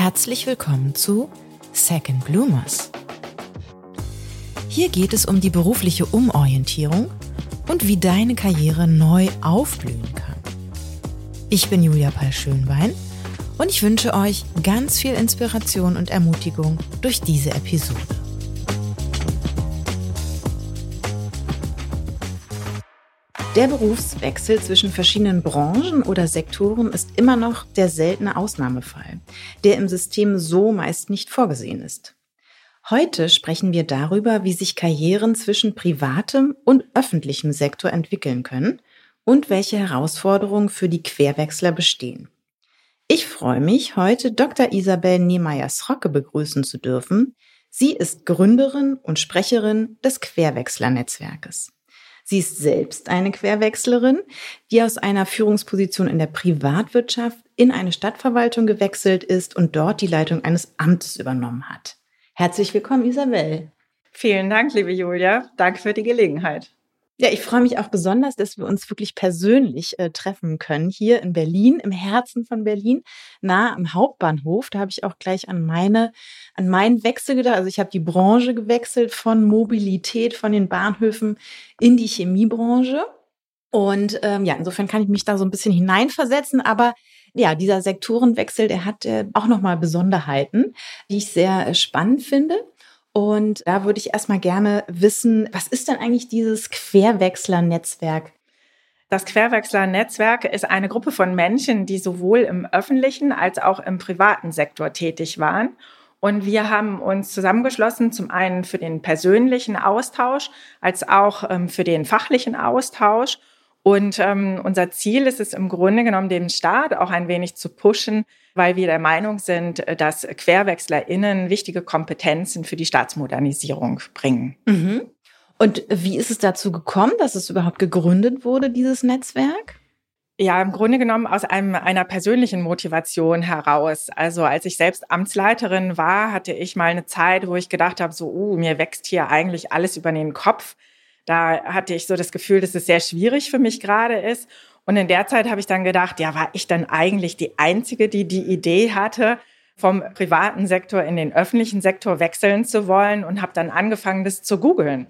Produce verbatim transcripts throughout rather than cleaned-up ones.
Herzlich willkommen zu Second Bloomers. Hier geht es um die berufliche Umorientierung und wie deine Karriere neu aufblühen kann. Ich bin Julia Pall-Schönbein und ich wünsche euch ganz viel Inspiration und Ermutigung durch diese Episode. Der Berufswechsel zwischen verschiedenen Branchen oder Sektoren ist immer noch der seltene Ausnahmefall, der im System so meist nicht vorgesehen ist. Heute sprechen wir darüber, wie sich Karrieren zwischen privatem und öffentlichem Sektor entwickeln können und welche Herausforderungen für die Querwechsler bestehen. Ich freue mich, heute Doktor Isabel Niemeyer-Srocke begrüßen zu dürfen. Sie ist Gründerin und Sprecherin des Querwechsler-Netzwerkes. Sie ist selbst eine Querwechslerin, die aus einer Führungsposition in der Privatwirtschaft in eine Stadtverwaltung gewechselt ist und dort die Leitung eines Amtes übernommen hat. Herzlich willkommen, Isabel. Vielen Dank, liebe Julia. Danke für die Gelegenheit. Ja, ich freue mich auch besonders, dass wir uns wirklich persönlich äh, treffen können, hier in Berlin, im Herzen von Berlin, nah am Hauptbahnhof. Da habe ich auch gleich an meine, an meinen Wechsel gedacht. Also ich habe die Branche gewechselt von Mobilität, von den Bahnhöfen in die Chemiebranche. Und ähm, ja, insofern kann ich mich da so ein bisschen hineinversetzen. Aber ja, dieser Sektorenwechsel, der hat äh, auch nochmal Besonderheiten, die ich sehr äh, spannend finde. Und da würde ich erstmal gerne wissen, was ist denn eigentlich dieses Querwechsler-Netzwerk? Das Querwechsler-Netzwerk ist eine Gruppe von Menschen, die sowohl im öffentlichen als auch im privaten Sektor tätig waren. Und wir haben uns zusammengeschlossen, zum einen für den persönlichen Austausch, als auch ähm, für den fachlichen Austausch. Und ähm, unser Ziel ist es im Grunde genommen, den Staat auch ein wenig zu pushen, weil wir der Meinung sind, dass QuerwechslerInnen wichtige Kompetenzen für die Staatsmodernisierung bringen. Mhm. Und wie ist es dazu gekommen, dass es überhaupt gegründet wurde, dieses Netzwerk? Ja, im Grunde genommen aus einem, einer persönlichen Motivation heraus. Also als ich selbst Amtsleiterin war, hatte ich mal eine Zeit, wo ich gedacht habe, so, uh, mir wächst hier eigentlich alles über den Kopf. Da hatte ich so das Gefühl, dass es sehr schwierig für mich gerade ist. Und in der Zeit habe ich dann gedacht, ja, war ich dann eigentlich die Einzige, die die Idee hatte, vom privaten Sektor in den öffentlichen Sektor wechseln zu wollen, und habe dann angefangen, das zu googeln.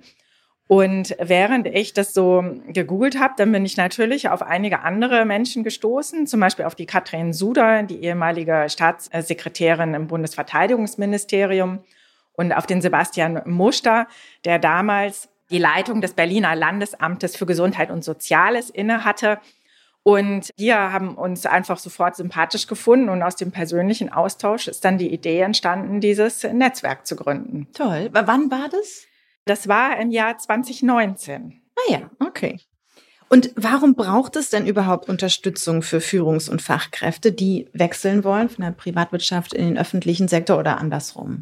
Und während ich das so gegoogelt habe, dann bin ich natürlich auf einige andere Menschen gestoßen, zum Beispiel auf die Katrin Suder, die ehemalige Staatssekretärin im Bundesverteidigungsministerium, und auf den Sebastian Muster, der damals die Leitung des Berliner Landesamtes für Gesundheit und Soziales innehatte. Und wir haben uns einfach sofort sympathisch gefunden, und aus dem persönlichen Austausch ist dann die Idee entstanden, dieses Netzwerk zu gründen. Toll. Wann war das? Das war im Jahr zwanzig neunzehn. Ah ja, okay. Und warum braucht es denn überhaupt Unterstützung für Führungs- und Fachkräfte, die wechseln wollen von der Privatwirtschaft in den öffentlichen Sektor oder andersrum?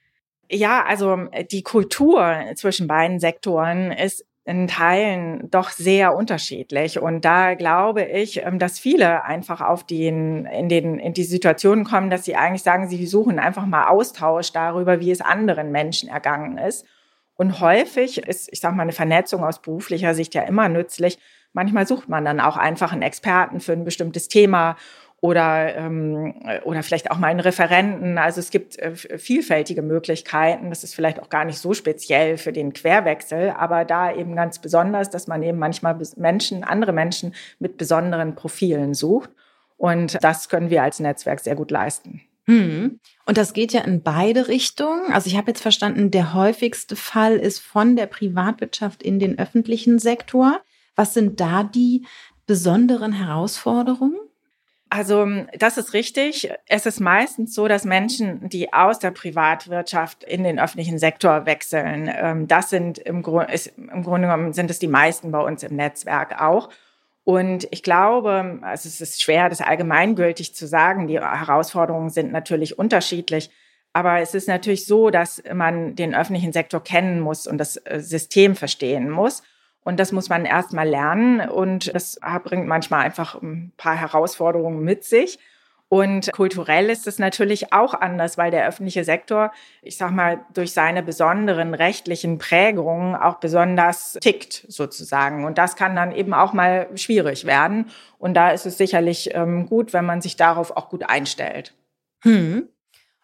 Ja, also die Kultur zwischen beiden Sektoren ist in Teilen doch sehr unterschiedlich. Und da glaube ich, dass viele einfach auf den, in den, in die Situation kommen, dass sie eigentlich sagen, sie suchen einfach mal Austausch darüber, wie es anderen Menschen ergangen ist. Und häufig ist, ich sag mal, eine Vernetzung aus beruflicher Sicht ja immer nützlich. Manchmal sucht man dann auch einfach einen Experten für ein bestimmtes Thema oder ähm, oder vielleicht auch mal einen Referenten. Also es gibt äh, vielfältige Möglichkeiten. Das ist vielleicht auch gar nicht so speziell für den Querwechsel, aber da eben ganz besonders, dass man eben manchmal Menschen, andere Menschen mit besonderen Profilen sucht. Und das können wir als Netzwerk sehr gut leisten. Hm. Und das geht ja in beide Richtungen. Also ich habe jetzt verstanden, der häufigste Fall ist von der Privatwirtschaft in den öffentlichen Sektor. Was sind da die besonderen Herausforderungen? Also das ist richtig. Es ist meistens so, dass Menschen, die aus der Privatwirtschaft in den öffentlichen Sektor wechseln, das sind im Grunde, ist, im Grunde genommen sind es die meisten bei uns im Netzwerk auch. Und ich glaube, also es ist schwer, das allgemeingültig zu sagen. Die Herausforderungen sind natürlich unterschiedlich. Aber es ist natürlich so, dass man den öffentlichen Sektor kennen muss und das System verstehen muss. Und das muss man erst mal lernen, und das bringt manchmal einfach ein paar Herausforderungen mit sich. Und kulturell ist es natürlich auch anders, weil der öffentliche Sektor, ich sag mal, durch seine besonderen rechtlichen Prägungen auch besonders tickt sozusagen. Und das kann dann eben auch mal schwierig werden. Und da ist es sicherlich ähm, gut, wenn man sich darauf auch gut einstellt. Hm.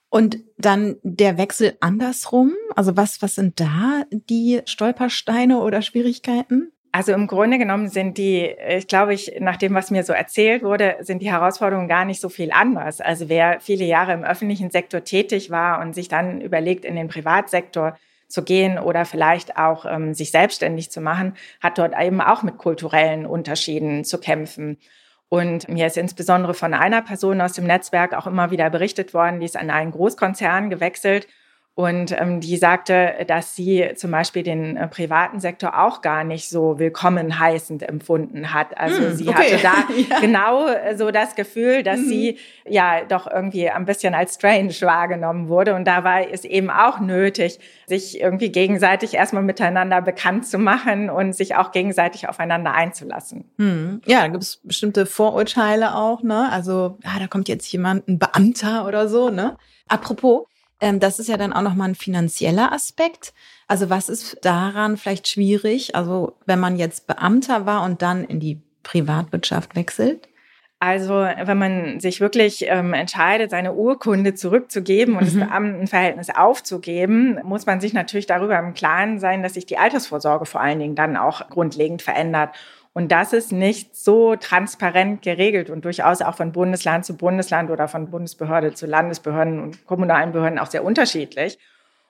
Und dann der Wechsel andersrum, also was, was sind da die Stolpersteine oder Schwierigkeiten? Also im Grunde genommen sind die, ich glaube, ich, nach dem, was mir so erzählt wurde, sind die Herausforderungen gar nicht so viel anders. Also wer viele Jahre im öffentlichen Sektor tätig war und sich dann überlegt, in den Privatsektor zu gehen oder vielleicht auch ähm, sich selbstständig zu machen, hat dort eben auch mit kulturellen Unterschieden zu kämpfen. Und mir ist insbesondere von einer Person aus dem Netzwerk auch immer wieder berichtet worden, die ist an einen Großkonzern gewechselt. Und ähm, die sagte, dass sie zum Beispiel den äh, privaten Sektor auch gar nicht so willkommen heißend empfunden hat. Also mm, sie okay. hatte da ja. genau so das Gefühl, dass mhm. sie ja doch irgendwie ein bisschen als strange wahrgenommen wurde. Und da war es eben auch nötig, sich irgendwie gegenseitig erstmal miteinander bekannt zu machen und sich auch gegenseitig aufeinander einzulassen. Mhm. Ja, da gibt es bestimmte Vorurteile auch, ne? Also, ja, da kommt jetzt jemand, ein Beamter oder so, ne? Apropos, das ist ja dann auch nochmal ein finanzieller Aspekt. Also was ist daran vielleicht schwierig? Also wenn man jetzt Beamter war und dann in die Privatwirtschaft wechselt? Also wenn man sich wirklich ähm, entscheidet, seine Urkunde zurückzugeben und mhm. das Beamtenverhältnis aufzugeben, muss man sich natürlich darüber im Klaren sein, dass sich die Altersvorsorge vor allen Dingen dann auch grundlegend verändert. Und das ist nicht so transparent geregelt und durchaus auch von Bundesland zu Bundesland oder von Bundesbehörde zu Landesbehörden und kommunalen Behörden auch sehr unterschiedlich.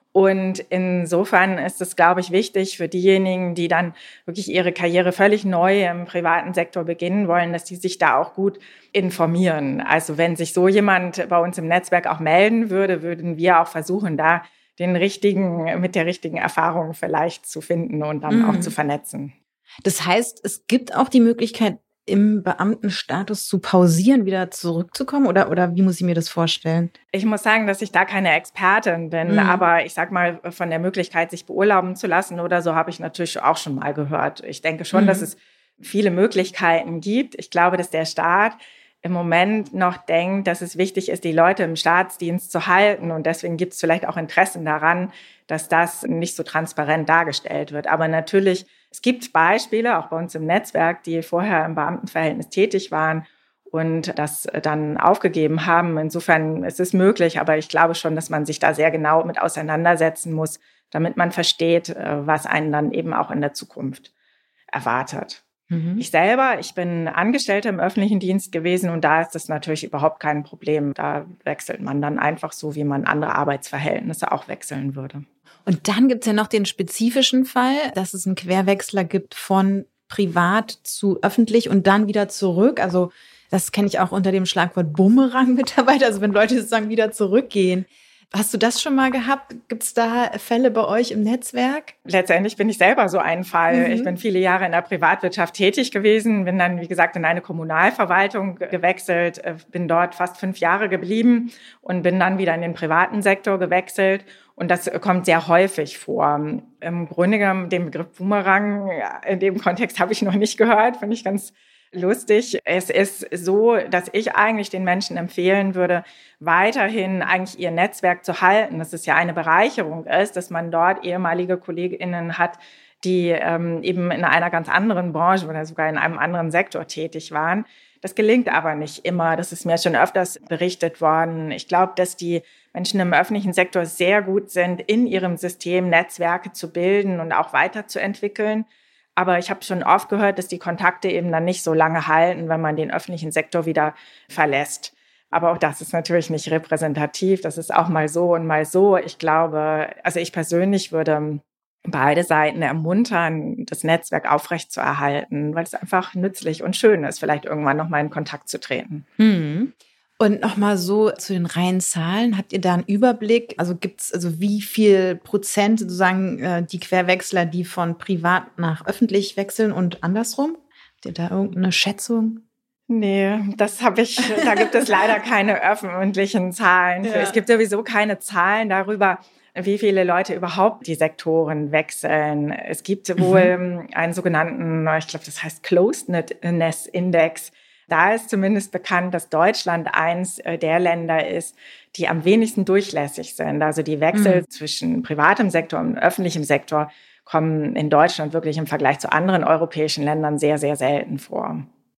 Und insofern ist es, glaube ich, wichtig für diejenigen, die dann wirklich ihre Karriere völlig neu im privaten Sektor beginnen wollen, dass die sich da auch gut informieren. Also wenn sich so jemand bei uns im Netzwerk auch melden würde, würden wir auch versuchen, da den richtigen, mit der richtigen Erfahrung vielleicht zu finden und dann mhm. auch zu vernetzen. Das heißt, es gibt auch die Möglichkeit, im Beamtenstatus zu pausieren, wieder zurückzukommen? Oder, oder wie muss ich mir das vorstellen? Ich muss sagen, dass ich da keine Expertin bin. Mhm. Aber ich sag mal, von der Möglichkeit, sich beurlauben zu lassen oder so, habe ich natürlich auch schon mal gehört. Ich denke schon, mhm. dass es viele Möglichkeiten gibt. Ich glaube, dass der Staat im Moment noch denkt, dass es wichtig ist, die Leute im Staatsdienst zu halten. Und deswegen gibt es vielleicht auch Interessen daran, dass das nicht so transparent dargestellt wird. Aber natürlich, es gibt Beispiele, auch bei uns im Netzwerk, die vorher im Beamtenverhältnis tätig waren und das dann aufgegeben haben. Insofern ist es möglich, aber ich glaube schon, dass man sich da sehr genau mit auseinandersetzen muss, damit man versteht, was einen dann eben auch in der Zukunft erwartet. Mhm. Ich selber, ich bin Angestellte im öffentlichen Dienst gewesen und da ist das natürlich überhaupt kein Problem. Da wechselt man dann einfach so, wie man andere Arbeitsverhältnisse auch wechseln würde. Und dann gibt's ja noch den spezifischen Fall, dass es einen Querwechsler gibt von privat zu öffentlich und dann wieder zurück. Also das kenne ich auch unter dem Schlagwort Bumerang-Mitarbeiter, also wenn Leute sozusagen wieder zurückgehen. Hast du das schon mal gehabt? Gibt's da Fälle bei euch im Netzwerk? Letztendlich bin ich selber so ein Fall. Mhm. Ich bin viele Jahre in der Privatwirtschaft tätig gewesen, bin dann, wie gesagt, in eine Kommunalverwaltung gewechselt, bin dort fast fünf Jahre geblieben und bin dann wieder in den privaten Sektor gewechselt. Und das kommt sehr häufig vor. Im Grunde genommen, den Begriff Boomerang, in dem Kontext habe ich noch nicht gehört, finde ich ganz lustig. Es ist so, dass ich eigentlich den Menschen empfehlen würde, weiterhin eigentlich ihr Netzwerk zu halten. Dass es ja eine Bereicherung ist, dass man dort ehemalige KollegInnen hat, die ähm, eben in einer ganz anderen Branche oder sogar in einem anderen Sektor tätig waren. Das gelingt aber nicht immer. Das ist mir schon öfters berichtet worden. Ich glaube, dass die Menschen im öffentlichen Sektor sehr gut sind, in ihrem System Netzwerke zu bilden und auch weiterzuentwickeln. Aber ich habe schon oft gehört, dass die Kontakte eben dann nicht so lange halten, wenn man den öffentlichen Sektor wieder verlässt. Aber auch das ist natürlich nicht repräsentativ. Das ist auch mal so und mal so. Ich glaube, also ich persönlich würde beide Seiten ermuntern, das Netzwerk aufrechtzuerhalten, weil es einfach nützlich und schön ist, vielleicht irgendwann nochmal in Kontakt zu treten. Mhm. Und nochmal so zu den reinen Zahlen. Habt ihr da einen Überblick? Also gibt's also wie viel Prozent sozusagen äh, die Querwechsler, die von privat nach öffentlich wechseln und andersrum? Habt ihr da irgendeine Schätzung? Nee, das habe ich, da gibt es leider keine öffentlichen Zahlen. Ja. Es gibt sowieso keine Zahlen darüber, wie viele Leute überhaupt die Sektoren wechseln. Es gibt wohl mhm. einen sogenannten, ich glaube, das heißt Closedness Index. Da ist zumindest bekannt, dass Deutschland eins der Länder ist, die am wenigsten durchlässig sind. Also die Wechsel mhm. zwischen privatem Sektor und öffentlichem Sektor kommen in Deutschland wirklich im Vergleich zu anderen europäischen Ländern sehr, sehr selten vor.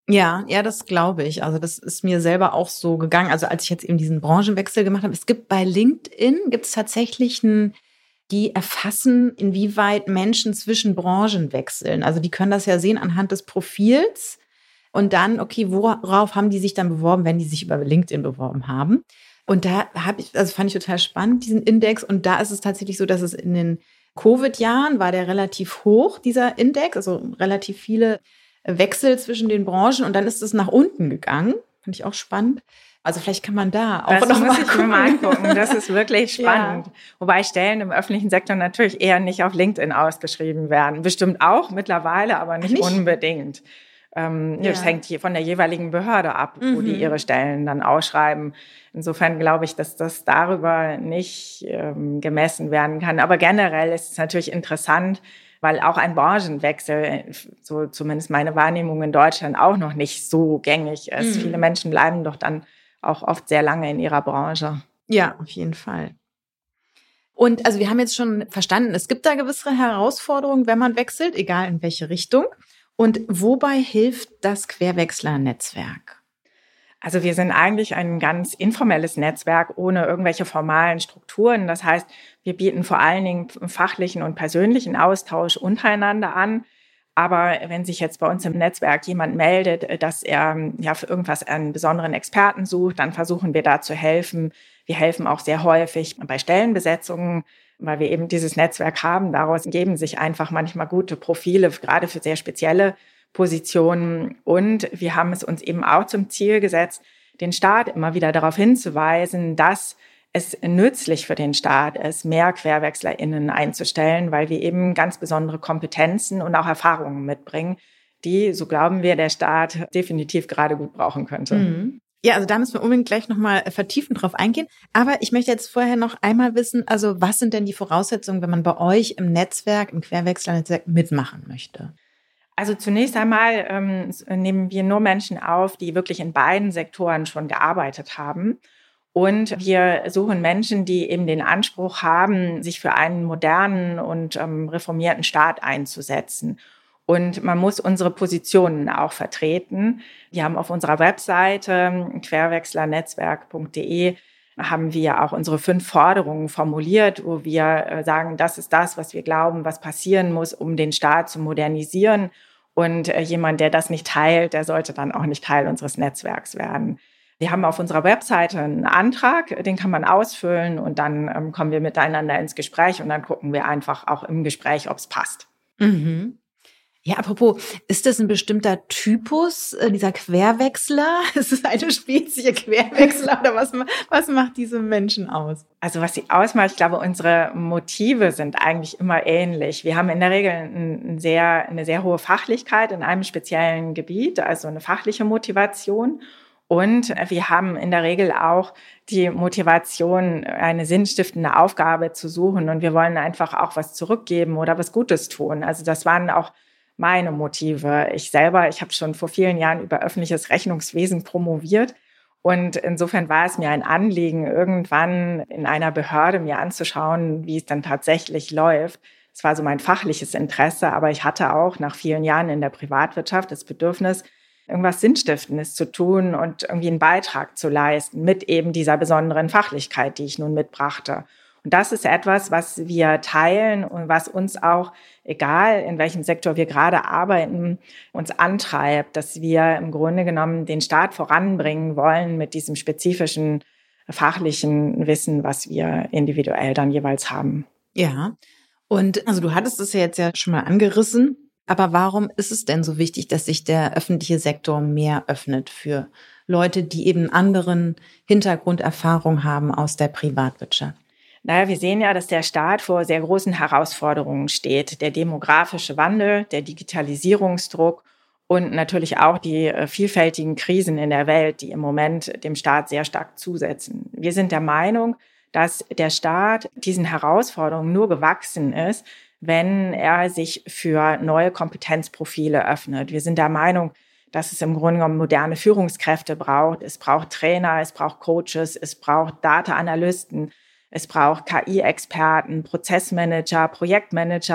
Ja, ja, das glaube ich. Also das ist mir selber auch so gegangen. Also als ich jetzt eben diesen Branchenwechsel gemacht habe, es gibt bei LinkedIn gibt es tatsächlich ein, die erfassen, inwieweit Menschen zwischen Branchen wechseln. Also die können das ja sehen anhand des Profils und dann, okay, worauf haben die sich dann beworben, wenn die sich über LinkedIn beworben haben? Und da habe ich, also fand ich total spannend, diesen Index. Und da ist es tatsächlich so, dass es in den Covid-Jahren war der relativ hoch, dieser Index, also relativ viele Wechsel zwischen den Branchen. Und dann ist es nach unten gegangen. Fand ich auch spannend. Also vielleicht kann man da auch das noch muss mal ich gucken. mir mal angucken. Das ist wirklich spannend. Ja. Wobei Stellen im öffentlichen Sektor natürlich eher nicht auf LinkedIn ausgeschrieben werden. Bestimmt auch mittlerweile, aber nicht, Nicht? unbedingt. Ähm, Ja. Das hängt hier von der jeweiligen Behörde ab, Mhm. wo die ihre Stellen dann ausschreiben. Insofern glaube ich, dass das darüber nicht ähm, gemessen werden kann. Aber generell ist es natürlich interessant, weil auch ein Branchenwechsel, so zumindest meine Wahrnehmung in Deutschland, auch noch nicht so gängig ist. Mhm. Viele Menschen bleiben doch dann auch oft sehr lange in ihrer Branche. Ja, auf jeden Fall. Und also wir haben jetzt schon verstanden, es gibt da gewisse Herausforderungen, wenn man wechselt, egal in welche Richtung. Und wobei hilft das Querwechsler-Netzwerk? Also wir sind eigentlich ein ganz informelles Netzwerk ohne irgendwelche formalen Strukturen. Das heißt, wir bieten vor allen Dingen fachlichen und persönlichen Austausch untereinander an. Aber wenn sich jetzt bei uns im Netzwerk jemand meldet, dass er ja für irgendwas einen besonderen Experten sucht, dann versuchen wir da zu helfen. Wir helfen auch sehr häufig bei Stellenbesetzungen, weil wir eben dieses Netzwerk haben. Daraus geben sich einfach manchmal gute Profile, gerade für sehr spezielle Positionen. Und wir haben es uns eben auch zum Ziel gesetzt, den Staat immer wieder darauf hinzuweisen, dass es nützlich für den Staat ist, mehr QuerwechslerInnen einzustellen, weil wir eben ganz besondere Kompetenzen und auch Erfahrungen mitbringen, die, so glauben wir, der Staat definitiv gerade gut brauchen könnte. Mhm. Ja, also da müssen wir unbedingt gleich nochmal vertiefend drauf eingehen. Aber ich möchte jetzt vorher noch einmal wissen, also was sind denn die Voraussetzungen, wenn man bei euch im Netzwerk, im Querwechslernetzwerk mitmachen möchte? Also zunächst einmal ähm, nehmen wir nur Menschen auf, die wirklich in beiden Sektoren schon gearbeitet haben. Und wir suchen Menschen, die eben den Anspruch haben, sich für einen modernen und ähm, reformierten Staat einzusetzen. Und man muss unsere Positionen auch vertreten. Wir haben auf unserer Webseite querwechslernetzwerk punkt de haben wir auch unsere fünf Forderungen formuliert, wo wir sagen, das ist das, was wir glauben, was passieren muss, um den Staat zu modernisieren. Und jemand, der das nicht teilt, der sollte dann auch nicht Teil unseres Netzwerks werden. Wir haben auf unserer Webseite einen Antrag, den kann man ausfüllen und dann ähm, kommen wir miteinander ins Gespräch und dann gucken wir einfach auch im Gespräch, ob es passt. Mhm. Ja, apropos, ist das ein bestimmter Typus, äh, dieser Querwechsler? Ist es eine Spezie Querwechsler oder was, was macht diese Menschen aus? Also was sie ausmacht, ich glaube, unsere Motive sind eigentlich immer ähnlich. Wir haben in der Regel ein sehr, eine sehr hohe Fachlichkeit in einem speziellen Gebiet, also eine fachliche Motivation. Und wir haben in der Regel auch die Motivation, eine sinnstiftende Aufgabe zu suchen. Und wir wollen einfach auch was zurückgeben oder was Gutes tun. Also das waren auch meine Motive. Ich selber, ich habe schon vor vielen Jahren über öffentliches Rechnungswesen promoviert. Und insofern war es mir ein Anliegen, irgendwann in einer Behörde mir anzuschauen, wie es dann tatsächlich läuft. Es war so mein fachliches Interesse, aber ich hatte auch nach vielen Jahren in der Privatwirtschaft das Bedürfnis, irgendwas Sinnstiftendes zu tun und irgendwie einen Beitrag zu leisten mit eben dieser besonderen Fachlichkeit, die ich nun mitbrachte. Und das ist etwas, was wir teilen und was uns auch, egal in welchem Sektor wir gerade arbeiten, uns antreibt, dass wir im Grunde genommen den Staat voranbringen wollen mit diesem spezifischen fachlichen Wissen, was wir individuell dann jeweils haben. Ja, und also du hattest es ja jetzt ja schon mal angerissen. Aber warum ist es denn so wichtig, dass sich der öffentliche Sektor mehr öffnet für Leute, die eben anderen Hintergrunderfahrung haben aus der Privatwirtschaft? Naja, wir sehen ja, dass der Staat vor sehr großen Herausforderungen steht. Der demografische Wandel, der Digitalisierungsdruck und natürlich auch die vielfältigen Krisen in der Welt, die im Moment dem Staat sehr stark zusetzen. Wir sind der Meinung, dass der Staat diesen Herausforderungen nur gewachsen ist, wenn er sich für neue Kompetenzprofile öffnet. Wir sind der Meinung, dass es im Grunde genommen moderne Führungskräfte braucht. Es braucht Trainer, es braucht Coaches, es braucht Data-Analysten, es braucht K I-Experten, Prozessmanager, Projektmanager.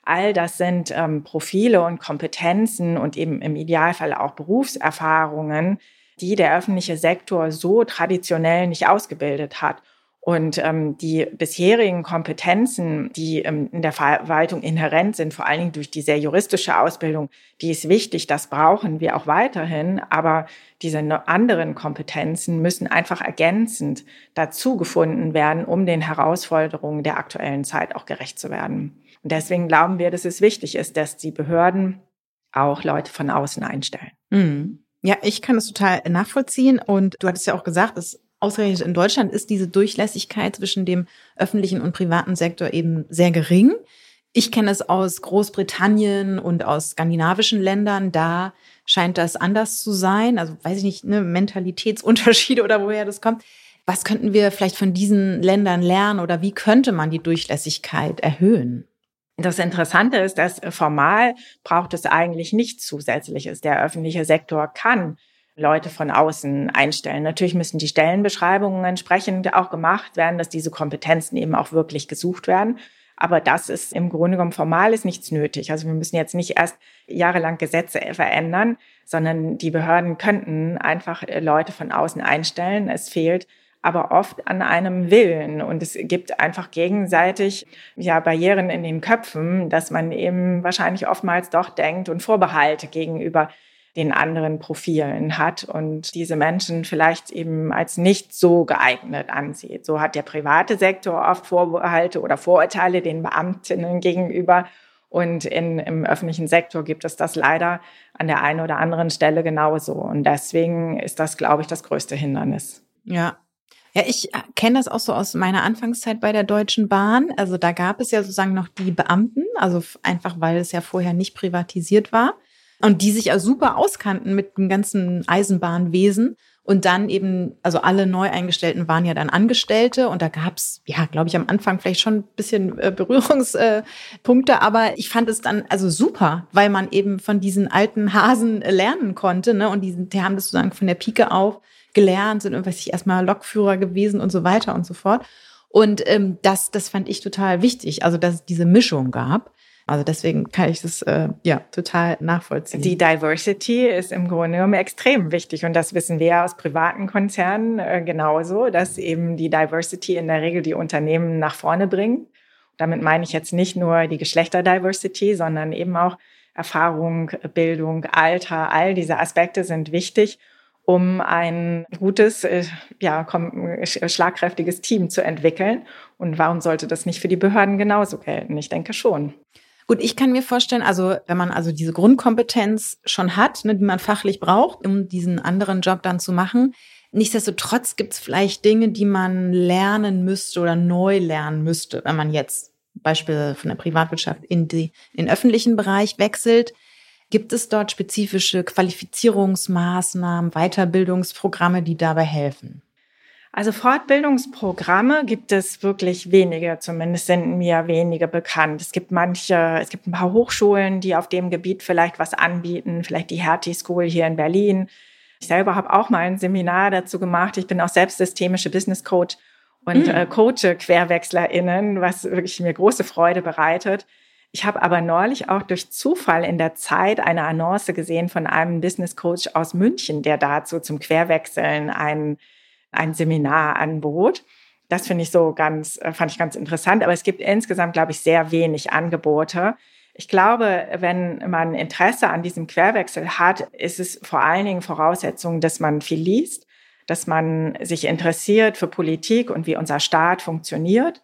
All das sind ähm, Profile und Kompetenzen und eben im Idealfall auch Berufserfahrungen, die der öffentliche Sektor so traditionell nicht ausgebildet hat. Und ähm, die bisherigen Kompetenzen, die ähm, in der Verwaltung inhärent sind, vor allen Dingen durch die sehr juristische Ausbildung, die ist wichtig, das brauchen wir auch weiterhin. Aber diese anderen Kompetenzen müssen einfach ergänzend dazu gefunden werden, um den Herausforderungen der aktuellen Zeit auch gerecht zu werden. Und deswegen glauben wir, dass es wichtig ist, dass die Behörden auch Leute von außen einstellen. Mhm. Ja, ich kann das total nachvollziehen. Und du hattest ja auch gesagt, dass ausgerechnet in Deutschland ist diese Durchlässigkeit zwischen dem öffentlichen und privaten Sektor eben sehr gering. Ich kenne es aus Großbritannien und aus skandinavischen Ländern. Da scheint das anders zu sein. Also weiß ich nicht, ne, Mentalitätsunterschiede oder woher das kommt. Was könnten wir vielleicht von diesen Ländern lernen oder wie könnte man die Durchlässigkeit erhöhen? Das Interessante ist, dass formal braucht es eigentlich nichts Zusätzliches. Der öffentliche Sektor kann Leute von außen einstellen. Natürlich müssen die Stellenbeschreibungen entsprechend auch gemacht werden, dass diese Kompetenzen eben auch wirklich gesucht werden. Aber das ist im Grunde genommen formal ist nichts nötig. Also wir müssen jetzt nicht erst jahrelang Gesetze verändern, sondern die Behörden könnten einfach Leute von außen einstellen. Es fehlt aber oft an einem Willen. Und es gibt einfach gegenseitig ja Barrieren in den Köpfen, dass man eben wahrscheinlich oftmals doch denkt und Vorbehalte gegenüber den anderen Profilen hat und diese Menschen vielleicht eben als nicht so geeignet ansieht. So hat der private Sektor oft Vorbehalte oder Vorurteile den Beamtinnen gegenüber. Und in, im öffentlichen Sektor gibt es das leider an der einen oder anderen Stelle genauso. Und deswegen ist das, glaube ich, das größte Hindernis. Ja. Ja, ich kenne das auch so aus meiner Anfangszeit bei der Deutschen Bahn. Also da gab es ja sozusagen noch die Beamten, also einfach, weil es ja vorher nicht privatisiert war. Und die sich ja super auskannten mit dem ganzen Eisenbahnwesen. Und dann eben, also alle Neueingestellten waren ja dann Angestellte. Und da gab's, ja, glaube ich, am Anfang vielleicht schon ein bisschen äh, Berührungspunkte. Aber ich fand es dann also super, weil man eben von diesen alten Hasen äh, lernen konnte. Ne? Und die, die haben das sozusagen von der Pike auf gelernt, sind irgendwas erstmal Lokführer gewesen und so weiter und so fort. Und ähm, das, das fand ich total wichtig, also dass es diese Mischung gab. Also deswegen kann ich das äh, ja total nachvollziehen. Die Diversity ist im Grunde genommen extrem wichtig und das wissen wir aus privaten Konzernen äh, genauso, dass eben die Diversity in der Regel die Unternehmen nach vorne bringt. Damit meine ich jetzt nicht nur die Geschlechterdiversity, sondern eben auch Erfahrung, Bildung, Alter, all diese Aspekte sind wichtig, um ein gutes, äh, ja, schlagkräftiges Team zu entwickeln. Und warum sollte das nicht für die Behörden genauso gelten? Ich denke schon. Gut, ich kann mir vorstellen, also wenn man also diese Grundkompetenz schon hat, ne, die man fachlich braucht, um diesen anderen Job dann zu machen, nichtsdestotrotz gibt es vielleicht Dinge, die man lernen müsste oder neu lernen müsste, wenn man jetzt Beispiel von der Privatwirtschaft in, die, in den öffentlichen Bereich wechselt. Gibt es dort spezifische Qualifizierungsmaßnahmen, Weiterbildungsprogramme, die dabei helfen? Also Fortbildungsprogramme gibt es wirklich wenige, zumindest sind mir wenige bekannt. Es gibt manche, es gibt ein paar Hochschulen, die auf dem Gebiet vielleicht was anbieten, vielleicht die Hertie School hier in Berlin. Ich selber habe auch mal ein Seminar dazu gemacht. Ich bin auch selbst systemische Business Coach und mhm. äh, coache QuerwechslerInnen, was wirklich mir große Freude bereitet. Ich habe aber neulich auch durch Zufall in der Zeit eine Annonce gesehen von einem Business Coach aus München, der dazu zum Querwechseln ein ein Seminar anbot. Das finde ich so ganz, fand ich ganz interessant. Aber es gibt insgesamt, glaube ich, sehr wenig Angebote. Ich glaube, wenn man Interesse an diesem Querwechsel hat, ist es vor allen Dingen Voraussetzung, dass man viel liest, dass man sich interessiert für Politik und wie unser Staat funktioniert.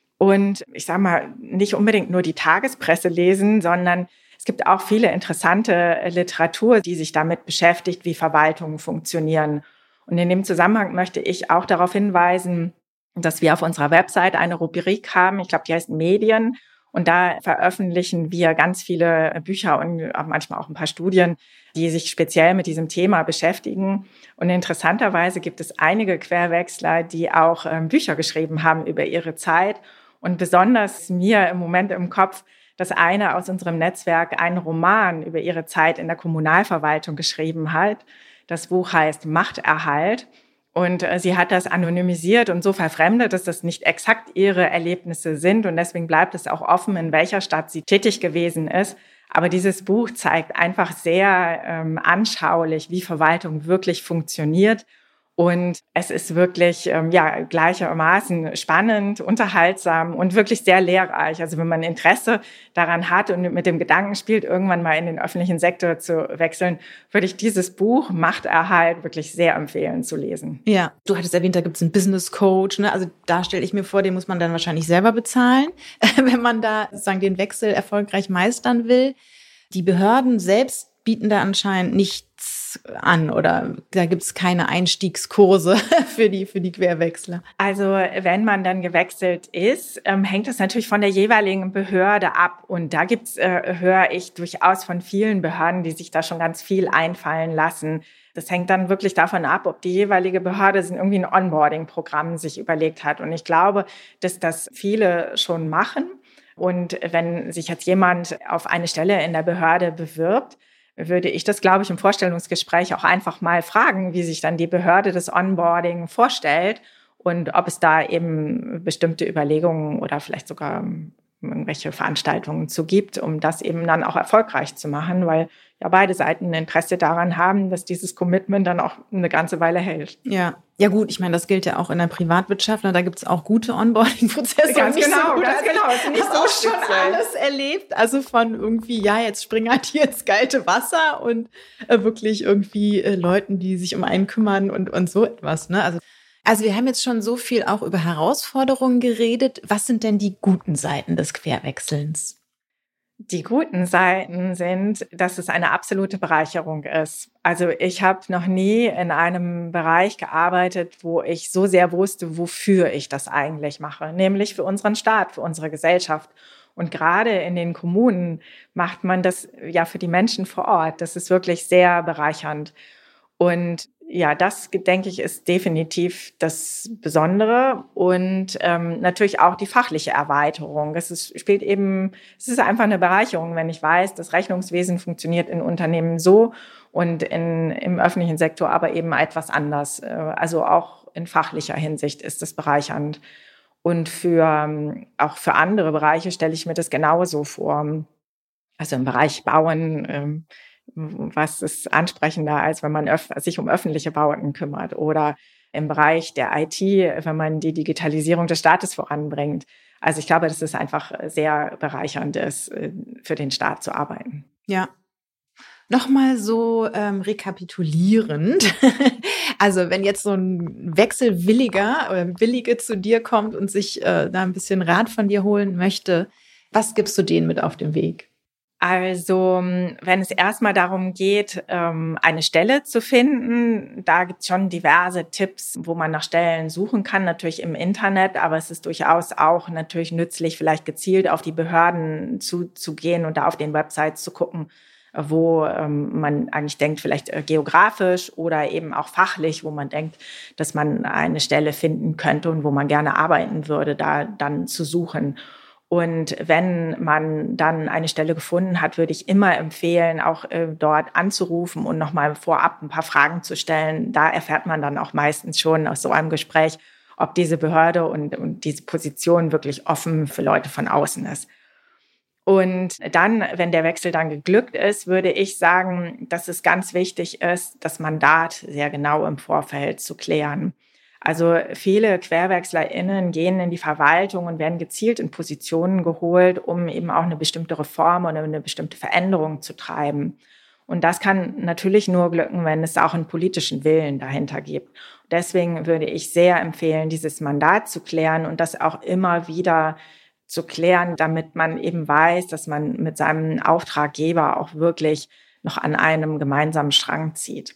Und ich sage mal, nicht unbedingt nur die Tagespresse lesen, sondern es gibt auch viele interessante Literatur, die sich damit beschäftigt, wie Verwaltungen funktionieren. Und in dem Zusammenhang möchte ich auch darauf hinweisen, dass wir auf unserer Website eine Rubrik haben, ich glaube, die heißt Medien. Und da veröffentlichen wir ganz viele Bücher und manchmal auch ein paar Studien, die sich speziell mit diesem Thema beschäftigen. Und interessanterweise gibt es einige Querwechsler, die auch ähm, Bücher geschrieben haben über ihre Zeit. Und besonders mir im Moment im Kopf, dass eine aus unserem Netzwerk einen Roman über ihre Zeit in der Kommunalverwaltung geschrieben hat. Das Buch heißt Machterhalt Und äh, sie hat das anonymisiert und so verfremdet, dass das nicht exakt ihre Erlebnisse sind. Und deswegen bleibt es auch offen, in welcher Stadt sie tätig gewesen ist. Aber dieses Buch zeigt einfach sehr ähm, anschaulich, wie Verwaltung wirklich funktioniert. Und es ist wirklich ähm, ja gleichermaßen spannend, unterhaltsam und wirklich sehr lehrreich. Also wenn man Interesse daran hat und mit dem Gedanken spielt, irgendwann mal in den öffentlichen Sektor zu wechseln, würde ich dieses Buch Machterhalt wirklich sehr empfehlen zu lesen. Ja, du hattest erwähnt, da gibt es einen Business Coach. Ne? Also da stelle ich mir vor, den muss man dann wahrscheinlich selber bezahlen, wenn man da sozusagen den Wechsel erfolgreich meistern will. Die Behörden selbst bieten da anscheinend nichts an oder da gibt es keine Einstiegskurse für die, für die Querwechsler. Also wenn man dann gewechselt ist, ähm, hängt es natürlich von der jeweiligen Behörde ab. Und da gibt's, äh, höre ich durchaus von vielen Behörden, die sich da schon ganz viel einfallen lassen. Das hängt dann wirklich davon ab, ob die jeweilige Behörde irgendwie ein Onboarding-Programm sich überlegt hat. Und ich glaube, dass das viele schon machen. Und wenn sich jetzt jemand auf eine Stelle in der Behörde bewirbt, würde ich das, glaube ich, im Vorstellungsgespräch auch einfach mal fragen, wie sich dann die Behörde das Onboarding vorstellt und ob es da eben bestimmte Überlegungen oder vielleicht sogar irgendwelche Veranstaltungen zu gibt, um das eben dann auch erfolgreich zu machen, weil ja beide Seiten ein Interesse daran haben, dass dieses Commitment dann auch eine ganze Weile hält. Ja, ja gut, ich meine, das gilt ja auch in der Privatwirtschaft, ne? Da gibt's auch gute Onboarding-Prozesse. Ganz nicht genau, so gut. ganz Also genau. ich habe auch schon alles erlebt, also von irgendwie, ja, jetzt spring halt hier ins kalte Wasser und äh, wirklich irgendwie äh, Leuten, die sich um einen kümmern und, und so etwas, ne? Also Also wir haben jetzt schon so viel auch über Herausforderungen geredet. Was sind denn die guten Seiten des Querwechselns? Die guten Seiten sind, dass es eine absolute Bereicherung ist. Also ich habe noch nie in einem Bereich gearbeitet, wo ich so sehr wusste, wofür ich das eigentlich mache, nämlich für unseren Staat, für unsere Gesellschaft. Und gerade in den Kommunen macht man das ja für die Menschen vor Ort. Das ist wirklich sehr bereichernd. Und ja, das, denke ich, ist definitiv das Besondere und ähm, natürlich auch die fachliche Erweiterung. Es ist, spielt eben, es ist einfach eine Bereicherung, wenn ich weiß, das Rechnungswesen funktioniert in Unternehmen so und in, im öffentlichen Sektor aber eben etwas anders. Also auch in fachlicher Hinsicht ist das bereichernd. Und für auch für andere Bereiche stelle ich mir das genauso vor. Also im Bereich Bauen, ähm, was ist ansprechender, als wenn man öf- sich um öffentliche Bauten kümmert oder im Bereich der I T, wenn man die Digitalisierung des Staates voranbringt. Also ich glaube, dass es einfach sehr bereichernd ist, für den Staat zu arbeiten. Ja. Nochmal so ähm, rekapitulierend. Also wenn jetzt so ein Wechselwilliger oder Willige zu dir kommt und sich äh, da ein bisschen Rat von dir holen möchte, was gibst du denen mit auf den Weg? Also wenn es erstmal darum geht, eine Stelle zu finden, da gibt es schon diverse Tipps, wo man nach Stellen suchen kann, natürlich im Internet, aber es ist durchaus auch natürlich nützlich, vielleicht gezielt auf die Behörden zu, zu gehen und da auf den Websites zu gucken, wo man eigentlich denkt, vielleicht geografisch oder eben auch fachlich, wo man denkt, dass man eine Stelle finden könnte und wo man gerne arbeiten würde, da dann zu suchen. Und wenn man dann eine Stelle gefunden hat, würde ich immer empfehlen, auch äh, dort anzurufen und nochmal vorab ein paar Fragen zu stellen. Da erfährt man dann auch meistens schon aus so einem Gespräch, ob diese Behörde und, und diese Position wirklich offen für Leute von außen ist. Und dann, wenn der Wechsel dann geglückt ist, würde ich sagen, dass es ganz wichtig ist, das Mandat sehr genau im Vorfeld zu klären. Also viele QuerwechslerInnen gehen in die Verwaltung und werden gezielt in Positionen geholt, um eben auch eine bestimmte Reform oder eine bestimmte Veränderung zu treiben. Und das kann natürlich nur glücken, wenn es auch einen politischen Willen dahinter gibt. Und deswegen würde ich sehr empfehlen, dieses Mandat zu klären und das auch immer wieder zu klären, damit man eben weiß, dass man mit seinem Auftraggeber auch wirklich noch an einem gemeinsamen Strang zieht.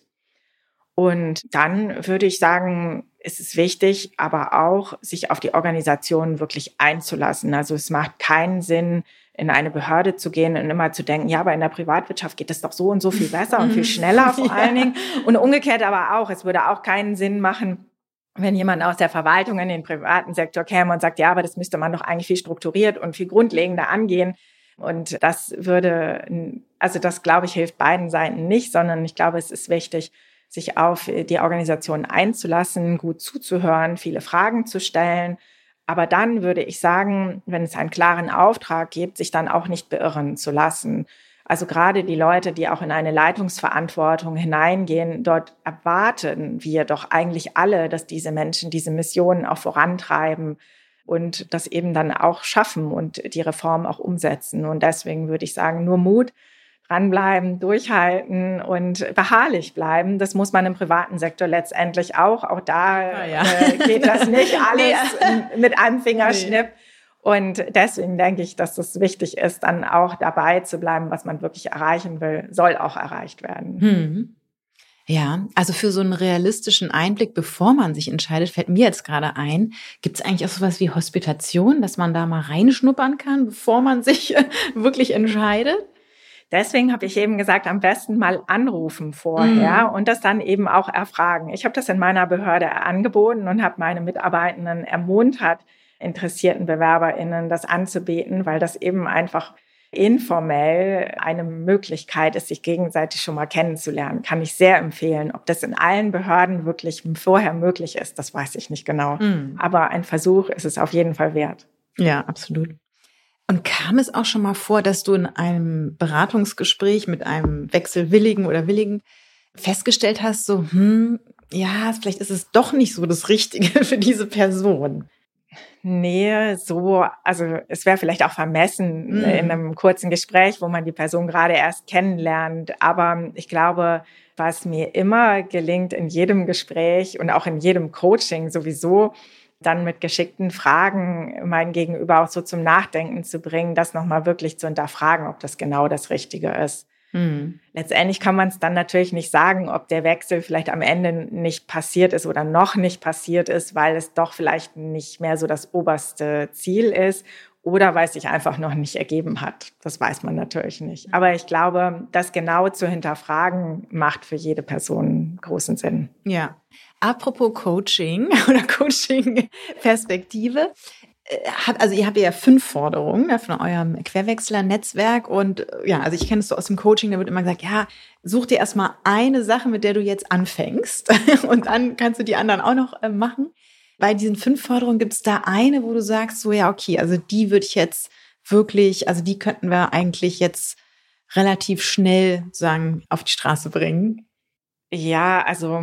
Und dann würde ich sagen, ist es wichtig, aber auch sich auf die Organisation wirklich einzulassen. Also es macht keinen Sinn, in eine Behörde zu gehen und immer zu denken, ja, aber in der Privatwirtschaft geht es doch so und so viel besser und viel schneller vor allen Dingen. Und umgekehrt aber auch, es würde auch keinen Sinn machen, wenn jemand aus der Verwaltung in den privaten Sektor käme und sagt, ja, aber das müsste man doch eigentlich viel strukturiert und viel grundlegender angehen. Und das würde, also das, glaube ich, hilft beiden Seiten nicht, sondern ich glaube, es ist wichtig, sich auf die Organisation einzulassen, gut zuzuhören, viele Fragen zu stellen. Aber dann würde ich sagen, wenn es einen klaren Auftrag gibt, sich dann auch nicht beirren zu lassen. Also gerade die Leute, die auch in eine Leitungsverantwortung hineingehen, dort erwarten wir doch eigentlich alle, dass diese Menschen diese Missionen auch vorantreiben und das eben dann auch schaffen und die Reform auch umsetzen. Und deswegen würde ich sagen, nur Mut, dranbleiben, durchhalten und beharrlich bleiben. Das muss man im privaten Sektor letztendlich auch. Auch da ah, ja. äh, geht das nicht alles nee. mit einem Fingerschnipp. Nee. Und deswegen denke ich, dass es wichtig ist, dann auch dabei zu bleiben, was man wirklich erreichen will, soll auch erreicht werden. Hm. Ja, also für so einen realistischen Einblick, bevor man sich entscheidet, fällt mir jetzt gerade ein, gibt es eigentlich auch sowas wie Hospitation, dass man da mal reinschnuppern kann, bevor man sich wirklich entscheidet? Deswegen habe ich eben gesagt, am besten mal anrufen vorher mhm. und das dann eben auch erfragen. Ich habe das in meiner Behörde angeboten und habe meine Mitarbeitenden ermuntert, interessierten BewerberInnen das anzubieten, weil das eben einfach informell eine Möglichkeit ist, sich gegenseitig schon mal kennenzulernen. Kann ich sehr empfehlen. Ob das in allen Behörden wirklich vorher möglich ist, das weiß ich nicht genau. Mhm. Aber ein Versuch ist es auf jeden Fall wert. Ja, absolut. Und kam es auch schon mal vor, dass du in einem Beratungsgespräch mit einem Wechselwilligen oder Willigen festgestellt hast, so, hm, ja, vielleicht ist es doch nicht so das Richtige für diese Person? Nee, so, also es wäre vielleicht auch vermessen mm. in einem kurzen Gespräch, wo man die Person gerade erst kennenlernt. Aber ich glaube, was mir immer gelingt in jedem Gespräch und auch in jedem Coaching sowieso, dann mit geschickten Fragen mein Gegenüber auch so zum Nachdenken zu bringen, das nochmal wirklich zu hinterfragen, ob das genau das Richtige ist. Mhm. Letztendlich kann man es dann natürlich nicht sagen, ob der Wechsel vielleicht am Ende nicht passiert ist oder noch nicht passiert ist, weil es doch vielleicht nicht mehr so das oberste Ziel ist oder weil es sich einfach noch nicht ergeben hat. Das weiß man natürlich nicht. Aber ich glaube, das genau zu hinterfragen, macht für jede Person großen Sinn. Ja. Apropos Coaching oder Coaching-Perspektive. Also ihr habt ja fünf Forderungen von eurem Querwechsler-Netzwerk und ja, also ich kenne es so aus dem Coaching, da wird immer gesagt, ja, such dir erstmal eine Sache, mit der du jetzt anfängst und dann kannst du die anderen auch noch machen. Bei diesen fünf Forderungen gibt es da eine, wo du sagst, so ja, okay, also die würde ich jetzt wirklich, also die könnten wir eigentlich jetzt relativ schnell sagen auf die Straße bringen. Ja, also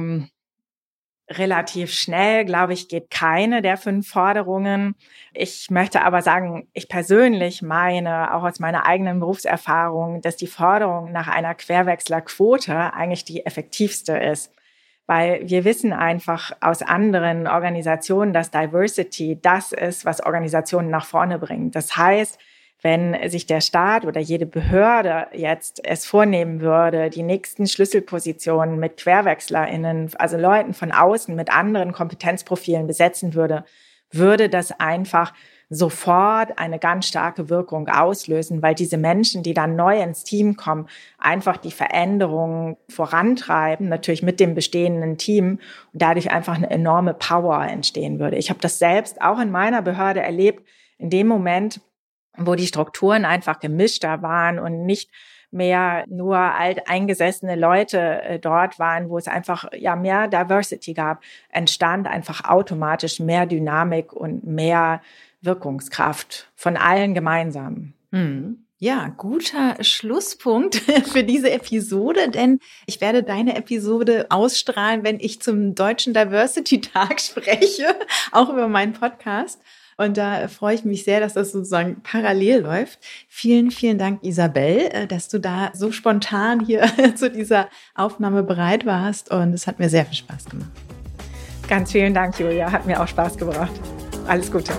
relativ schnell, glaube ich, geht keine der fünf Forderungen. Ich möchte aber sagen, ich persönlich meine, auch aus meiner eigenen Berufserfahrung, dass die Forderung nach einer Querwechslerquote eigentlich die effektivste ist. Weil wir wissen einfach aus anderen Organisationen, dass Diversity das ist, was Organisationen nach vorne bringt. Das heißt, wenn sich der Staat oder jede Behörde jetzt es vornehmen würde, die nächsten Schlüsselpositionen mit QuerwechslerInnen, also Leuten von außen mit anderen Kompetenzprofilen besetzen würde, würde das einfach sofort eine ganz starke Wirkung auslösen, weil diese Menschen, die dann neu ins Team kommen, einfach die Veränderungen vorantreiben, natürlich mit dem bestehenden Team und dadurch einfach eine enorme Power entstehen würde. Ich habe das selbst auch in meiner Behörde erlebt, in dem Moment, wo die Strukturen einfach gemischter waren und nicht mehr nur alteingesessene Leute äh, dort waren, wo es einfach ja mehr Diversity gab, entstand einfach automatisch mehr Dynamik und mehr Wirkungskraft von allen gemeinsam. Hm. Ja, guter Schlusspunkt für diese Episode, denn ich werde deine Episode ausstrahlen, wenn ich zum Deutschen Diversity Tag spreche, auch über meinen Podcast. Und da freue ich mich sehr, dass das sozusagen parallel läuft. Vielen, vielen Dank, Isabel, dass du da so spontan hier zu dieser Aufnahme bereit warst. Und es hat mir sehr viel Spaß gemacht. Ganz vielen Dank, Julia. Hat mir auch Spaß gebracht. Alles Gute.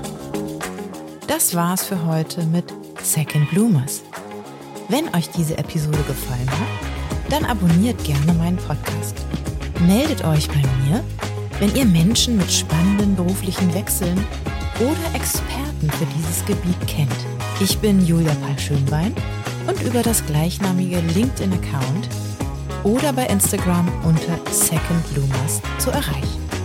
Das war's für heute mit Second Bloomers. Wenn euch diese Episode gefallen hat, dann abonniert gerne meinen Podcast. Meldet euch bei mir, wenn ihr Menschen mit spannenden beruflichen Wechseln oder Experten für dieses Gebiet kennt. Ich bin Julia Pahl-Schönbein und über das gleichnamige LinkedIn-Account oder bei Instagram unter Second Bloomers zu erreichen.